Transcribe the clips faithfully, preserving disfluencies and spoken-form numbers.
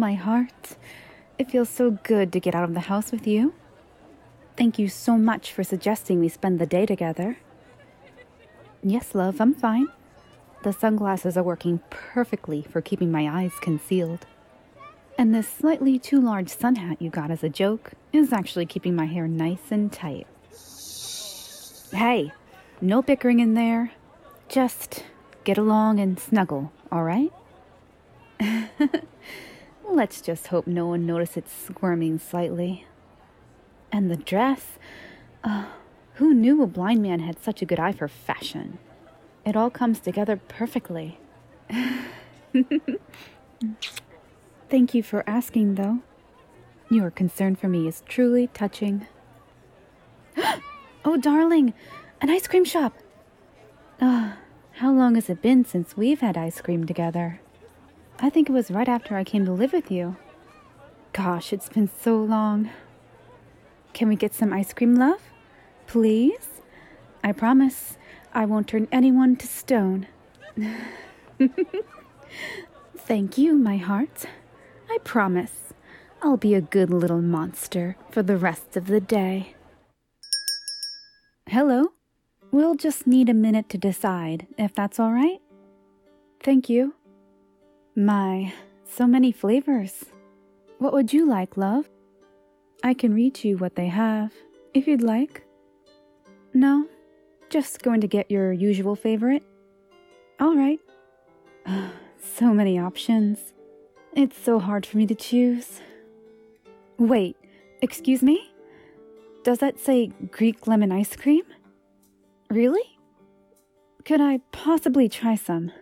my heart. It feels so good to get out of the house with you. Thank you so much for suggesting we spend the day together. Yes, love, I'm fine. The sunglasses are working perfectly for keeping my eyes concealed. And this slightly too large sun hat you got as a joke is actually keeping my hair nice and tight. Hey, no bickering in there. Just get along and snuggle, all right? Let's just hope no one noticed it squirming slightly. And the dress. Uh, who knew a blind man had such a good eye for fashion? It all comes together perfectly. Thank you for asking, though. Your concern for me is truly touching. Oh, darling, an ice cream shop. Ah, uh, how long has it been since we've had ice cream together? I think it was right after I came to live with you. Gosh, it's been so long. Can we get some ice cream, love? Please? I promise I won't turn anyone to stone. Thank you, my heart. I promise I'll be a good little monster for the rest of the day. Hello? We'll just need a minute to decide, if that's all right. Thank you. My, so many flavors. What would you like, love? I can read you what they have, if you'd like. No? Just going to get your usual favorite? All right. So many options. It's so hard for me to choose. Wait, excuse me? Does that say Greek lemon ice cream? Really? Could I possibly try some?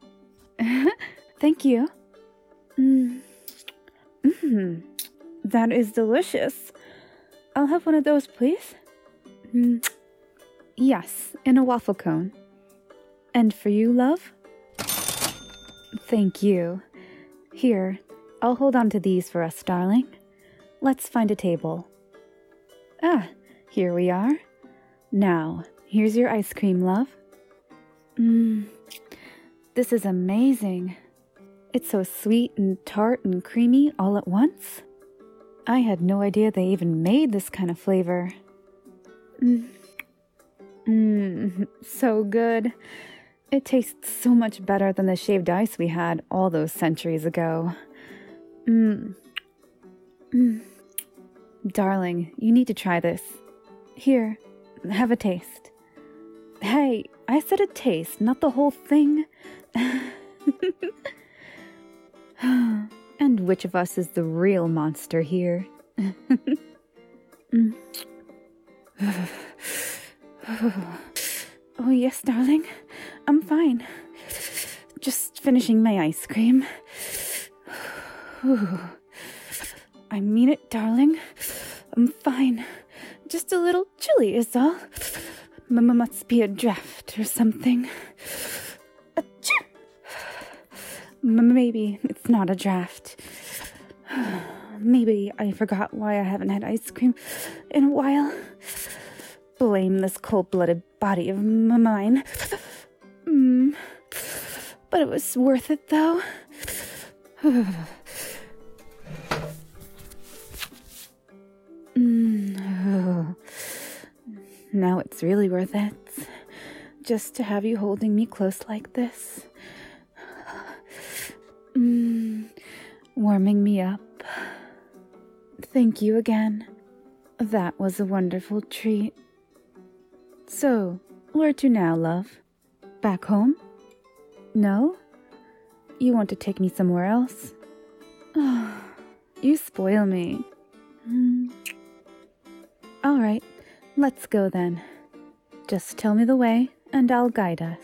Thank you. Mm. Mm. That is delicious. I'll have one of those, please. Mm. Yes, in a waffle cone. And for you, love? Thank you. Here, I'll hold on to these for us, darling. Let's find a table. Ah, here we are. Now, here's your ice cream, love. Mmm, this is amazing. It's so sweet and tart and creamy all at once. I had no idea they even made this kind of flavor. Mmm, mmm, so good. It tastes so much better than the shaved ice we had all those centuries ago. Mmm. Mmm. Darling, you need to try this. Here, have a taste. Hey, I said a taste, not the whole thing. And which of us is the real monster here? Mm. Oh, yes, darling. I'm fine. Just finishing my ice cream. I mean it, darling. I'm fine. Just a little chilly is all. Mama must be a draft or something. Achoo! Maybe it's not a draft. Maybe I forgot why I haven't had ice cream in a while. Blame this cold-blooded body of mine. Mm. But it was worth it, though. mm. Now it's really worth it. Just to have you holding me close like this. Mm. Warming me up. Thank you again. That was a wonderful treat. So, where to now, love? Back home? No? You want to take me somewhere else? Oh, you spoil me. Mm. All right, let's go then. Just tell me the way, and I'll guide us.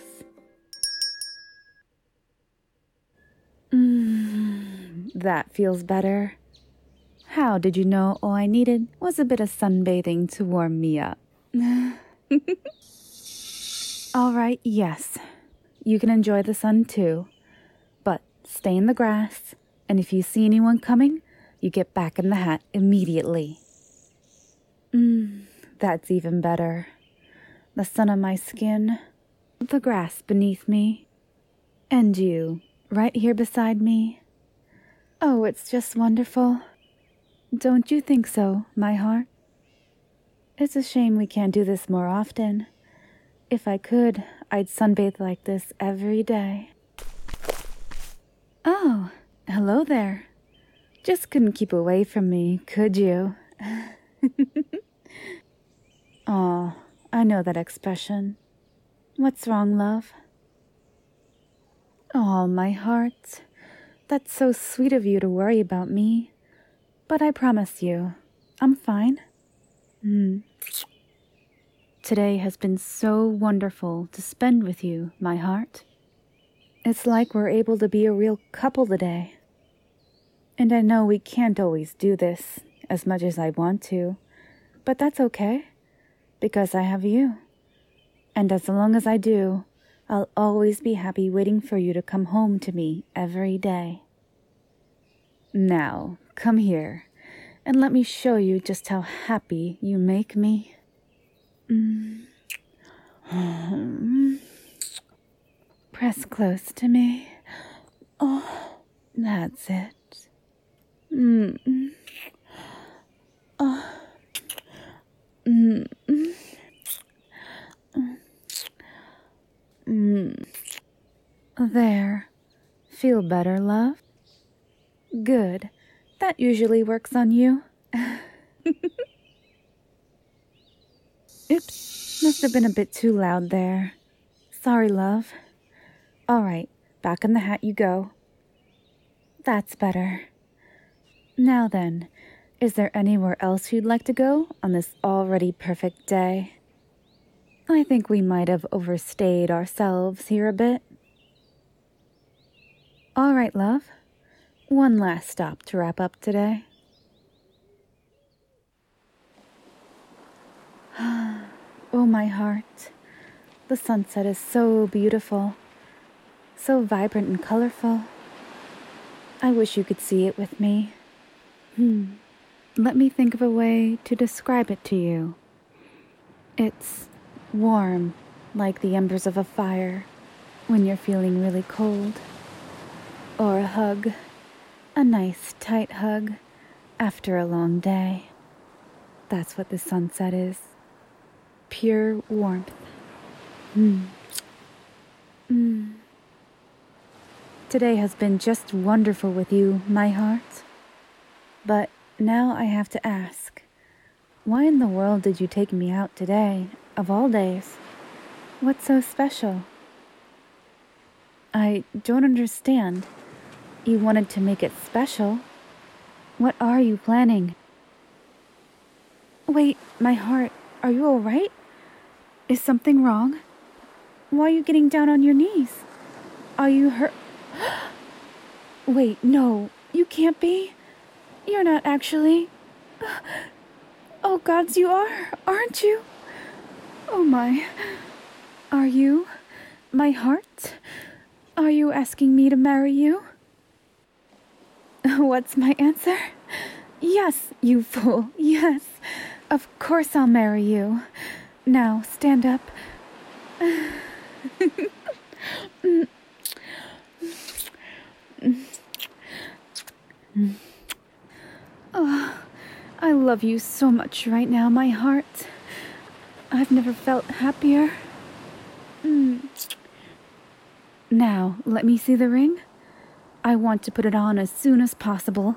Mm, that feels better. How did you know all I needed was a bit of sunbathing to warm me up? All right, yes. You can enjoy the sun too. But stay in the grass, and if you see anyone coming, you get back in the hat immediately. Mmm, that's even better. The sun on my skin, the grass beneath me, and you, right here beside me. Oh, it's just wonderful. Don't you think so, my heart? It's a shame we can't do this more often. If I could, I'd sunbathe like this every day. Oh, hello there. Just couldn't keep away from me, could you? Aw, I know that expression. What's wrong, love? Oh, my heart. That's so sweet of you to worry about me. But I promise you, I'm fine. Hmm. Today has been so wonderful to spend with you, my heart. It's like we're able to be a real couple today. And I know we can't always do this as much as I want to, but that's okay, because I have you. And as long as I do, I'll always be happy waiting for you to come home to me every day. Now, come here, and let me show you just how happy you make me. Mm. Press close to me. Oh, that's it. Mm. Oh. Mm. Mm. There. Feel better, love? Good. That usually works on you. Oops. Must have been a bit too loud there. Sorry, love. All right. Back in the hat you go. That's better. Now then, is there anywhere else you'd like to go on this already perfect day? I think we might have overstayed ourselves here a bit. All right, love. One last stop to wrap up today. Oh, my heart. The sunset is so beautiful, so vibrant and colorful. I wish you could see it with me. Hmm. Let me think of a way to describe it to you. It's warm, like the embers of a fire when you're feeling really cold. Or a hug, a nice tight hug after a long day. That's what the sunset is. Pure warmth. Mm. Mm. Today has been just wonderful with you, my heart. But now I have to ask, why in the world did you take me out today, of all days? What's so special? I don't understand. You wanted to make it special. What are you planning? Wait, my heart, are you all right? Is something wrong? Why are you getting down on your knees? Are you hurt? Wait, no, you can't be. You're not actually. Oh, gods, you are, aren't you? Oh, my. Are you, my heart? Are you asking me to marry you? What's my answer? Yes, you fool, yes. Of course I'll marry you. Now, stand up. Oh, I love you so much right now, my heart. I've never felt happier. Mm. Now, let me see the ring. I want to put it on as soon as possible.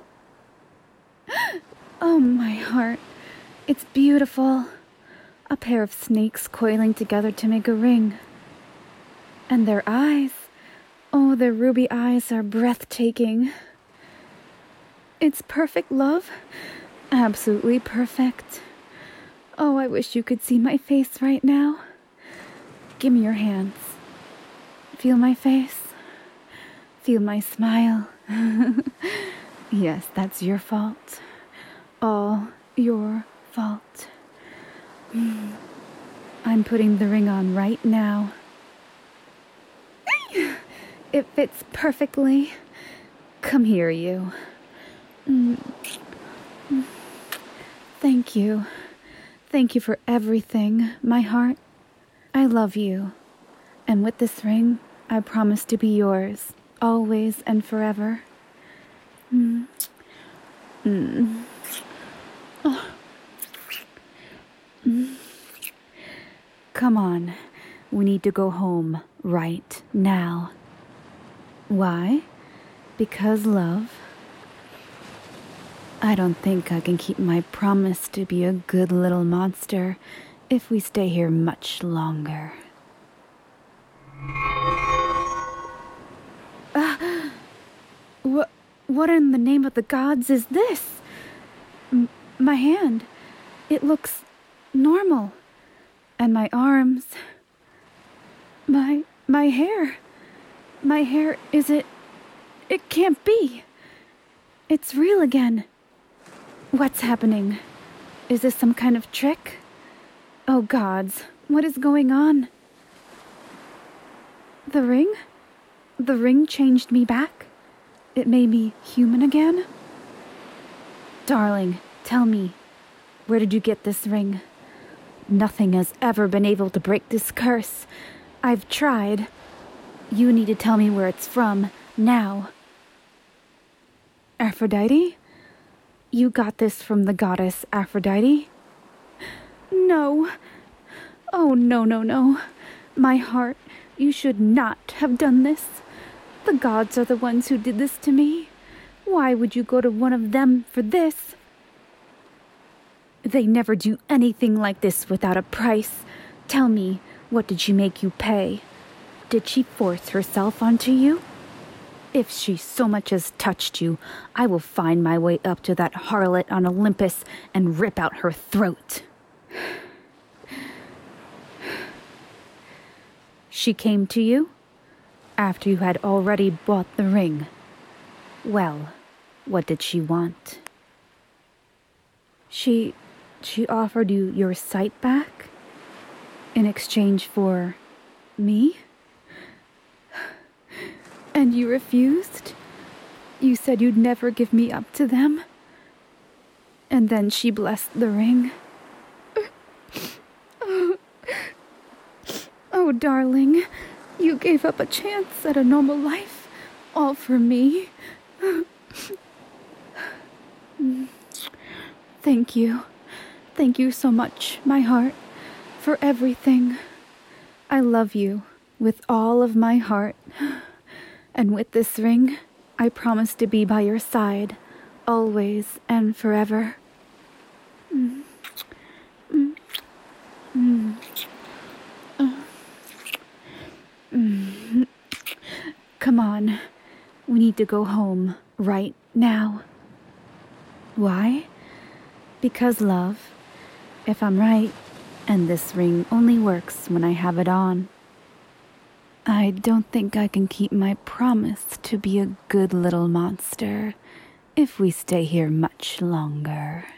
Oh, my heart. It's beautiful. A pair of snakes coiling together to make a ring. And their eyes. Oh, their ruby eyes are breathtaking. It's perfect, love. Absolutely perfect. Oh, I wish you could see my face right now. Give me your hands. Feel my face. Feel my smile. Yes, that's your fault. All your fault. I'm putting the ring on right now. It fits perfectly. Come here, you. Thank you. Thank you for everything, my heart. I love you. And with this ring, I promise to be yours, always and forever. Mm. Mm. Oh. Mm. Come on, we need to go home right now. Why? Because, love, I don't think I can keep my promise to be a good little monster if we stay here much longer. Uh, what, what in the name of the gods is this? M- my hand, it looks normal. And my arms, my, my hair, my hair, is it, it can't be. It's real again. What's happening? Is this some kind of trick? Oh gods, what is going on? The ring? The ring changed me back? It made me human again? Darling, tell me, where did you get this ring? Nothing has ever been able to break this curse. I've tried. You need to tell me where it's from, now. Aphrodite? You got this from the goddess Aphrodite? No. Oh, no, no, no. My heart, you should not have done this. The gods are the ones who did this to me. Why would you go to one of them for this? They never do anything like this without a price. Tell me, what did she make you pay? Did she force herself onto you? If she so much as touched you, I will find my way up to that harlot on Olympus and rip out her throat. She came to you after you had already bought the ring. Well, what did she want? She... she offered you your sight back? In exchange for... me? And you refused? You said you'd never give me up to them? And then she blessed the ring? Oh, oh darling, you gave up a chance at a normal life, all for me. Thank you. Thank you so much, my heart, for everything. I love you with all of my heart. And with this ring, I promise to be by your side, always and forever. Mm. Mm. Mm. Uh. Mm. Come on, we need to go home right now. Why? Because, love, if I'm right, and this ring only works when I have it on, I don't think I can keep my promise to be a good little monster if we stay here much longer.